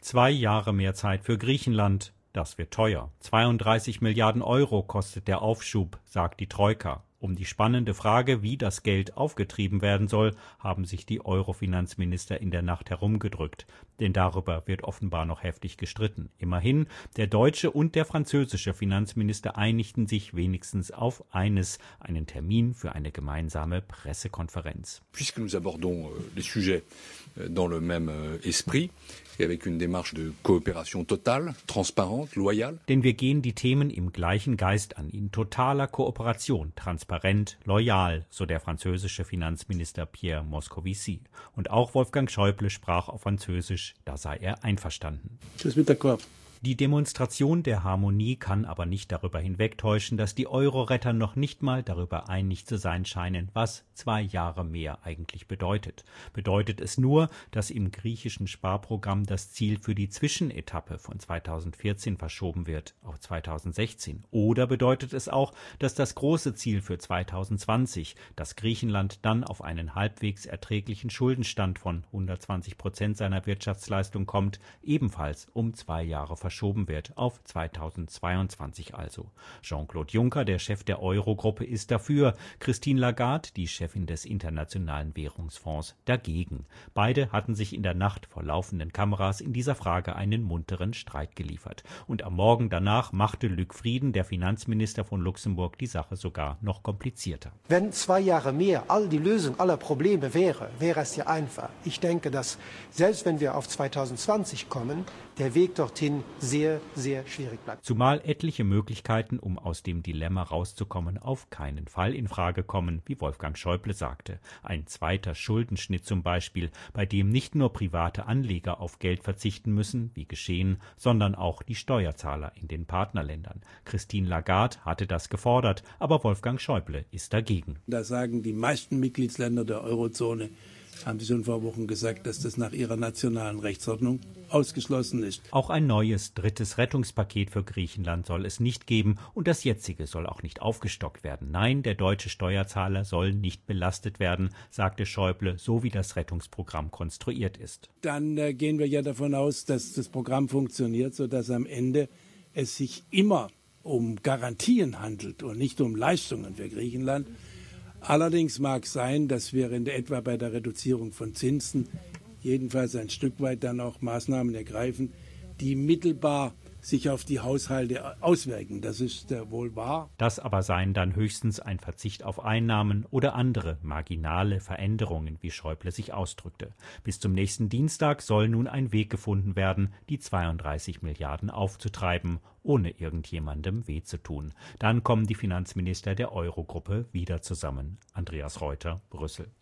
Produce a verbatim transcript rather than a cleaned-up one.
Zwei Jahre mehr Zeit für Griechenland. Das wird teuer. zweiunddreißig Milliarden Euro kostet der Aufschub, sagt die Troika. Um die spannende Frage, wie das Geld aufgetrieben werden soll, haben sich die Euro-Finanzminister in der Nacht herumgedrückt. Denn darüber wird offenbar noch heftig gestritten. Immerhin, der deutsche und der französische Finanzminister einigten sich wenigstens auf eines, einen Termin für eine gemeinsame Pressekonferenz. Puisque nous abordons les sujets dans le même esprit et avec une démarche de coopération totale, transparente, loyale. Denn wir gehen die Themen im gleichen Geist an, in totaler Kooperation, transparent, loyal, so der französische Finanzminister Pierre Moscovici. Und auch Wolfgang Schäuble sprach auf Französisch, da sei er einverstanden. Je suis d'accord. Die Demonstration der Harmonie kann aber nicht darüber hinwegtäuschen, dass die Euro-Retter noch nicht mal darüber einig zu sein scheinen, was zwei Jahre mehr eigentlich bedeutet. Bedeutet es nur, dass im griechischen Sparprogramm das Ziel für die Zwischenetappe von zweitausendvierzehn verschoben wird auf zweitausendsechzehn? Oder bedeutet es auch, dass das große Ziel für zweitausendzwanzig, dass Griechenland dann auf einen halbwegs erträglichen Schuldenstand von hundertzwanzig Prozent seiner Wirtschaftsleistung kommt, ebenfalls um zwei Jahre verschoben verschoben wird, auf zweitausendzweiundzwanzig also. Jean-Claude Juncker, der Chef der Eurogruppe, ist dafür, Christine Lagarde, die Chefin des Internationalen Währungsfonds, dagegen. Beide hatten sich in der Nacht vor laufenden Kameras in dieser Frage einen munteren Streit geliefert. Und am Morgen danach machte Luc Frieden, der Finanzminister von Luxemburg, die Sache sogar noch komplizierter. Wenn zwei Jahre mehr all die Lösung aller Probleme wäre, wäre es ja einfach. Ich denke, dass selbst wenn wir auf zweitausendzwanzig kommen, der Weg dorthin sehr, sehr schwierig bleibt. Zumal etliche Möglichkeiten, um aus dem Dilemma rauszukommen, auf keinen Fall in Frage kommen, wie Wolfgang Schäuble sagte. Ein zweiter Schuldenschnitt zum Beispiel, bei dem nicht nur private Anleger auf Geld verzichten müssen, wie geschehen, sondern auch die Steuerzahler in den Partnerländern. Christine Lagarde hatte das gefordert, aber Wolfgang Schäuble ist dagegen. Da sagen die meisten Mitgliedsländer der Eurozone, haben sie schon vor Wochen gesagt, dass das nach ihrer nationalen Rechtsordnung ausgeschlossen ist. Auch ein neues drittes Rettungspaket für Griechenland soll es nicht geben und das jetzige soll auch nicht aufgestockt werden. Nein, der deutsche Steuerzahler soll nicht belastet werden, sagte Schäuble, so wie das Rettungsprogramm konstruiert ist. Dann äh, gehen wir ja davon aus, dass das Programm funktioniert, sodass am Ende es sich immer um Garantien handelt und nicht um Leistungen für Griechenland. Allerdings mag sein, dass wir in der, etwa bei der Reduzierung von Zinsen jedenfalls ein Stück weit dann auch Maßnahmen ergreifen, die mittelbar sich auf die Haushalte auswirken. Das ist äh, wohl wahr. Das aber seien dann höchstens ein Verzicht auf Einnahmen oder andere marginale Veränderungen, wie Schäuble sich ausdrückte. Bis zum nächsten Dienstag soll nun ein Weg gefunden werden, die zweiunddreißig Milliarden aufzutreiben, ohne irgendjemandem weh zu tun. Dann kommen die Finanzminister der Eurogruppe wieder zusammen. Andreas Reuter, Brüssel.